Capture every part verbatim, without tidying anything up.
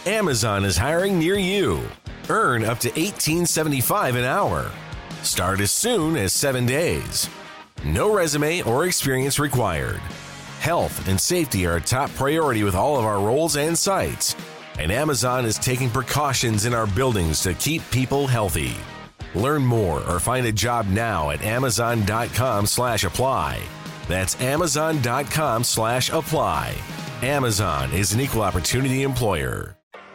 Amazon is hiring near you. Earn up to eighteen seventy-five an hour. Start as soon as seven days. No resume or experience required. Health and safety are a top priority with all of our roles and sites. And Amazon is taking precautions in our buildings to keep people healthy. Learn more or find a job now at amazon.com slash apply. That's amazon.com slash apply. Amazon is an equal opportunity employer.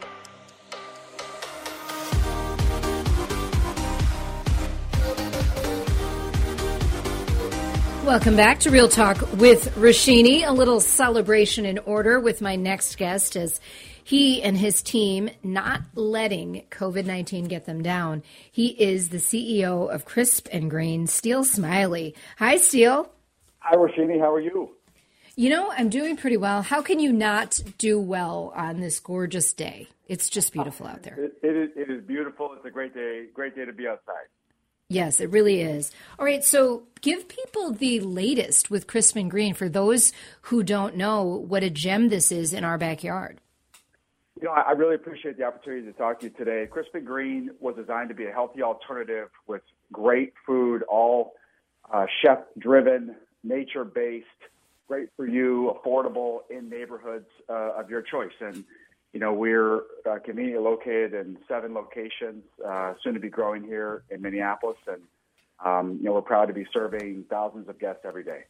Welcome back to Real Talk with Roshini. A little celebration in order with my next guest as he and his team not letting COVID nineteen get them down. He is the C E O of Crisp and Green, Steele Smiley. Hi, Steele. Hi, Roshini. How are you? You know, I'm doing pretty well. How can you not do well on this gorgeous day? It's just beautiful out there. It, it, is, it is beautiful. It's a great day. Great day to be outside. Yes, it really is. All right, so give people the latest with Crisp and Green for those who don't know what a gem this is in our backyard. You know, I really appreciate the opportunity to talk to you today. Crisp and Green was designed to be a healthy alternative with great food, all uh, chef-driven, nature-based, great for you, affordable in neighborhoods uh, of your choice. And You know, we're uh, conveniently located in seven locations, uh, soon to be growing here in Minneapolis. And, um, you know, we're proud to be serving thousands of guests every day.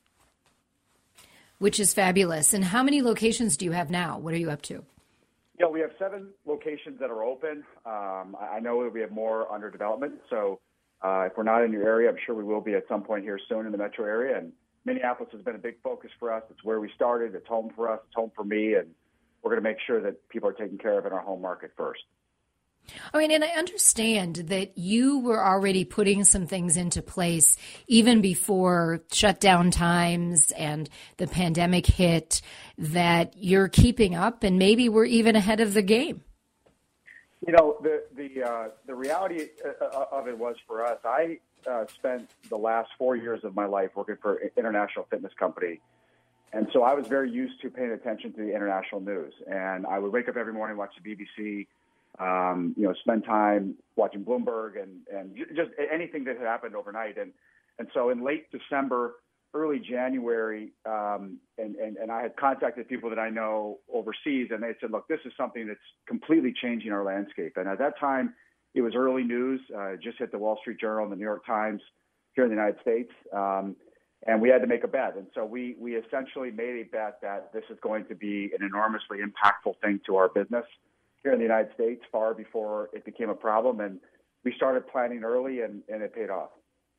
Which is fabulous. And how many locations do you have now? What are you up to? You know, we have seven locations that are open. Um, I know that we have more under development. So uh, if we're not in your area, I'm sure we will be at some point here soon in the metro area. And Minneapolis has been a big focus for us. It's where we started. It's home for us. It's home for me. And we're going to make sure that people are taken care of in our home market first. I mean, and I understand that you were already putting some things into place even before shutdown times and the pandemic hit, that you're keeping up and maybe we're even ahead of the game. You know, the the uh, the reality of it was for us, I uh, spent the last four years of my life working for an international fitness company. And so I was very used to paying attention to the international news. And I would wake up every morning, watch the B B C, um, you know, spend time watching Bloomberg and, and just anything that had happened overnight. And, and so in late December, early January, um, and, and, and I had contacted people that I know overseas, and they said, look, this is something that's completely changing our landscape. And at that time, it was early news. Uh, it just hit the Wall Street Journal and the New York Times here in the United States. Um, And we had to make a bet. And so we, we essentially made a bet that this is going to be an enormously impactful thing to our business here in the United States far before it became a problem. And we started planning early, and, and it paid off.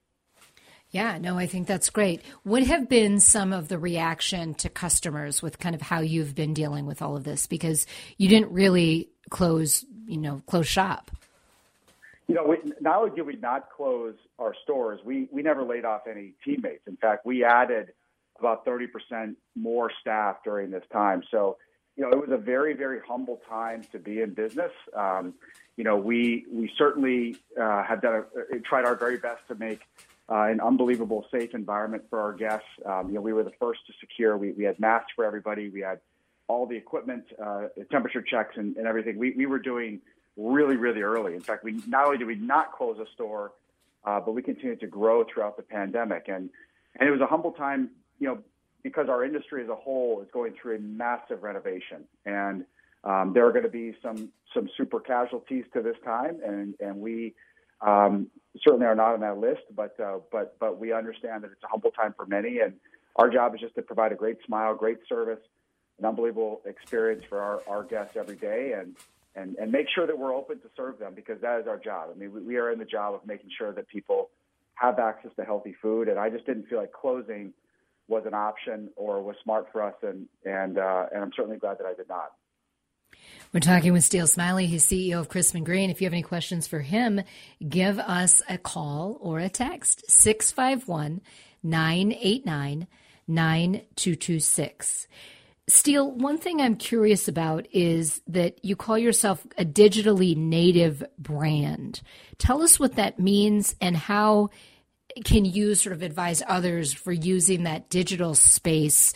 Yeah, no, I think that's great. What have been some of the reaction to customers with kind of how you've been dealing with all of this? Because you didn't really close, you know, close shop. You know, we, not only did we not close our stores, we, we never laid off any teammates. In fact, we added about thirty percent more staff during this time. So, you know, it was a very, very humble time to be in business. Um, you know, we we certainly uh, have done a, tried our very best to make uh, an unbelievable safe environment for our guests. Um, you know, we were the first to secure. We, we had masks for everybody. We had all the equipment, uh, temperature checks, and, and everything. We we were doing really, really early. In fact, we not only did we not close a store, uh, but we continued to grow throughout the pandemic. And, and it was a humble time, you know, because our industry as a whole is going through a massive renovation. And um, there are going to be some some super casualties to this time, and, and we um, certainly are not on that list, but, uh, but, but we understand that it's a humble time for many. And our job is just to provide a great smile, great service, an unbelievable experience for our, our guests every day. And And, and make sure that we're open to serve them, because that is our job. I mean, we, we are in the job of making sure that people have access to healthy food. And I just didn't feel like closing was an option or was smart for us. And, and, uh, and I'm certainly glad that I did not. We're talking with Steele Smiley. He's C E O of Crisp and Green. If you have any questions for him, give us a call or a text, six five one, nine eight nine, nine two two six. Steele, one thing I'm curious about is that you call yourself a digitally native brand. Tell us what that means and how can you sort of advise others for using that digital space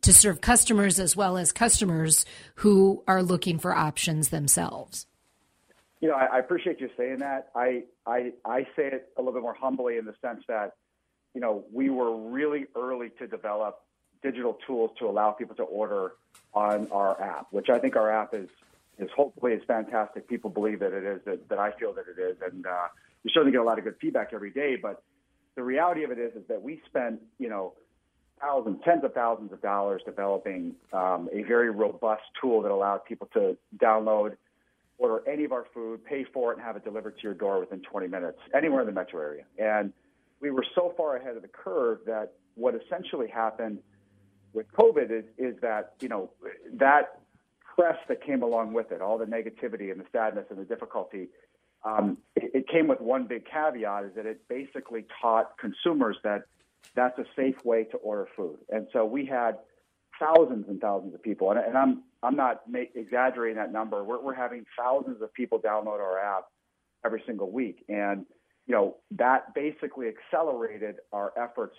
to serve customers as well as customers who are looking for options themselves. You know, I, I appreciate you saying that. I, I I say it a little bit more humbly in the sense that, you know, we were really early to develop digital tools to allow people to order on our app, which I think our app is is hopefully is fantastic. People believe that it is, that, that I feel that it is, and uh, we certainly get a lot of good feedback every day. But the reality of it is, is that we spent, you know, thousands, tens of thousands of dollars developing um, a very robust tool that allowed people to download, order any of our food, pay for it, and have it delivered to your door within twenty minutes, anywhere in the metro area. And we were so far ahead of the curve that what essentially happened with COVID is, is that, you know, that press that came along with it, all the negativity and the sadness and the difficulty, um, it, it came with one big caveat, is that it basically taught consumers that that's a safe way to order food. And so we had thousands and thousands of people, and, and I'm I'm not make, exaggerating that number. We're, we're having thousands of people download our app every single week, and you know that basically accelerated our efforts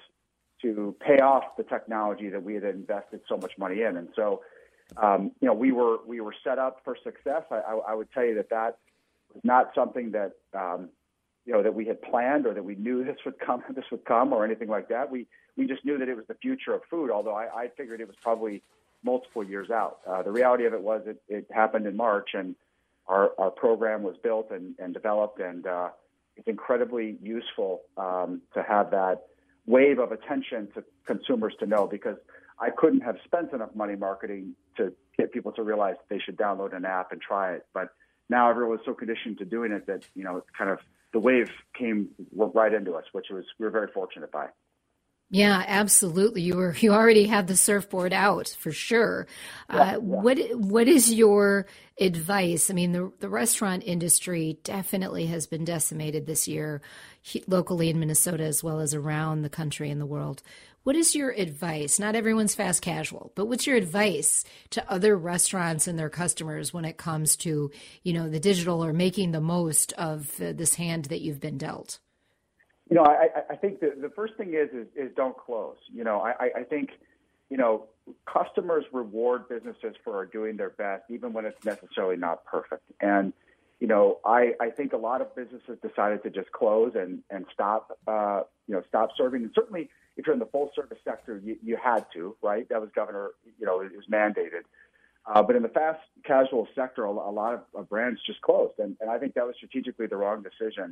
to pay off the technology that we had invested so much money in. And so, um, you know, we were we were set up for success. I, I, I would tell you that that was not something that um, you know that we had planned or that we knew this would come this would come or anything like that. We we just knew that it was the future of food. Although I, I figured it was probably multiple years out. Uh, the reality of it was it, it happened in March, and our, our program was built and, and developed, and uh, it's incredibly useful um, to have that wave of attention to consumers to know, because I couldn't have spent enough money marketing to get people to realize that they should download an app and try it. But now everyone's so conditioned to doing it that, you know, kind of the wave came right into us, which was we were very fortunate by. Yeah, absolutely. You were you already had the surfboard out for sure. Yeah, uh, yeah. What what is your advice? I mean, the the restaurant industry definitely has been decimated this year, he, locally in Minnesota as well as around the country and the world. What is your advice? Not everyone's fast casual, but what's your advice to other restaurants and their customers when it comes to, you know, the digital or making the most of uh, this hand that you've been dealt? You know, I, I think the, the first thing is, is is don't close. You know, I, I think, you know, customers reward businesses for doing their best, even when it's necessarily not perfect. And, you know, I, I think a lot of businesses decided to just close and, and stop, uh, you know, stop serving. And certainly if you're in the full service sector, you, you had to, right? That was governor, you know, it was mandated. Uh, but in the fast casual sector, a, a lot of, of brands just closed. And, and I think that was strategically the wrong decision.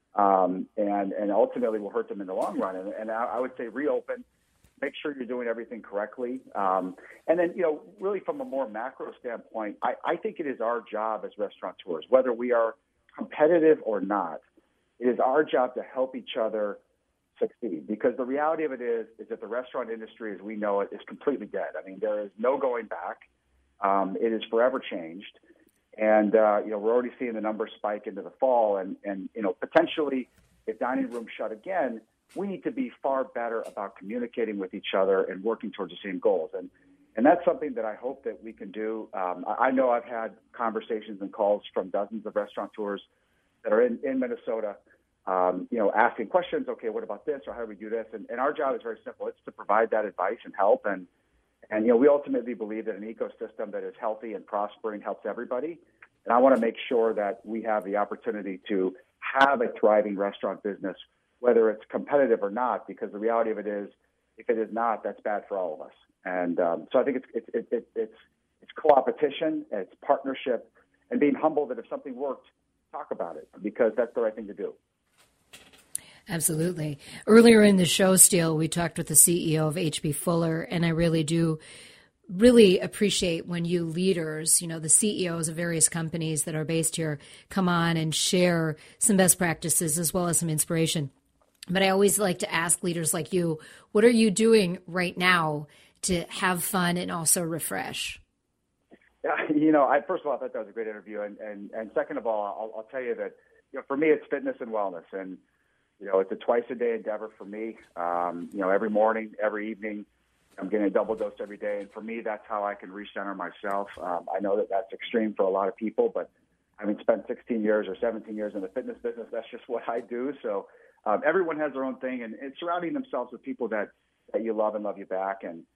Um, and, and ultimately will hurt them in the long run. And, and I, I would say reopen, make sure you're doing everything correctly. Um, and then, you know, really from a more macro standpoint, I, I think it is our job as restaurateurs, whether we are competitive or not, it is our job to help each other succeed. Because the reality of it is, is that the restaurant industry as we know it is completely dead. I mean, there is no going back. Um, it is forever changed. And, uh, you know, we're already seeing the numbers spike into the fall. And, and, you know, potentially if dining rooms shut again, we need to be far better about communicating with each other and working towards the same goals. And, and that's something that I hope that we can do. Um, I, I know I've had conversations and calls from dozens of restaurateurs that are in, in Minnesota, um, you know, asking questions. Okay, what about this? Or how do we do this? And, and our job is very simple. It's to provide that advice and help. And, And, you know, we ultimately believe that an ecosystem that is healthy and prospering helps everybody. And I want to make sure that we have the opportunity to have a thriving restaurant business, whether it's competitive or not, because the reality of it is, if it is not, that's bad for all of us. And um, so I think it's, it's, it, it, it's, it's co-opetition, it's partnership, and being humble that if something worked, talk about it, because that's the right thing to do. Absolutely. Earlier in the show, Steele, we talked with the C E O of H B Fuller, and I really do really appreciate when you leaders, you know, the C E Os of various companies that are based here, come on and share some best practices as well as some inspiration. But I always like to ask leaders like you, what are you doing right now to have fun and also refresh? Yeah, you know, I, first of all, I thought that was a great interview. And, and, and second of all, I'll, I'll tell you that, you know, for me, it's fitness and wellness. And you know, it's a twice-a-day endeavor for me. Um, you know, every morning, every evening, I'm getting a double dose every day. And for me, that's how I can recenter myself. Um, I know that that's extreme for a lot of people, but having spent sixteen years or seventeen years in the fitness business, that's just what I do. So um, everyone has their own thing, and, and surrounding themselves with people that, that you love and love you back. And,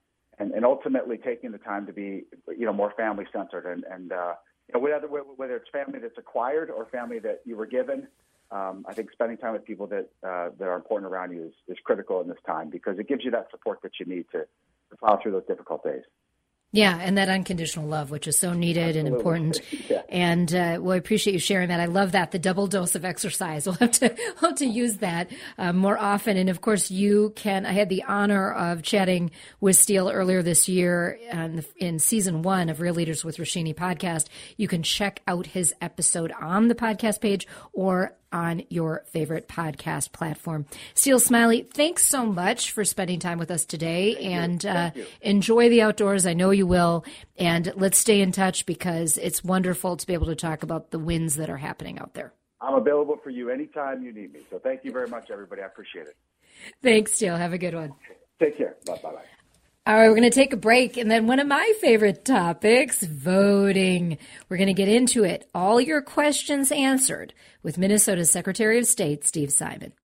and, and ultimately taking the time to be, you know, more family centered. And, and uh, you know, whether, whether it's family that's acquired or family that you were given, um, I think spending time with people that uh, that are important around you is, is critical in this time, because it gives you that support that you need to, to plow through those difficult days. Yeah, and that unconditional love, which is so needed Absolutely. and important. Yeah. And uh, well, I appreciate you sharing that. I love that, the double dose of exercise. We'll have to, we'll have to use that uh, more often. And of course, you can. I had the honor of chatting with Steele earlier this year in, in season one of Real Leaders with Roshini podcast. You can check out his episode on the podcast page or on your favorite podcast platform. Steele Smiley, thanks so much for spending time with us today. Thank and uh, enjoy the outdoors. I know you will. And let's stay in touch, because it's wonderful to be able to talk about the wins that are happening out there. I'm available for you anytime you need me. So thank you very much, everybody. I appreciate it. Thanks, Steele. Have a good one. Take care. Bye-bye. All right, we're going to take a break, and then one of my favorite topics, voting. We're going to get into it. All your questions answered with Minnesota's Secretary of State, Steve Simon.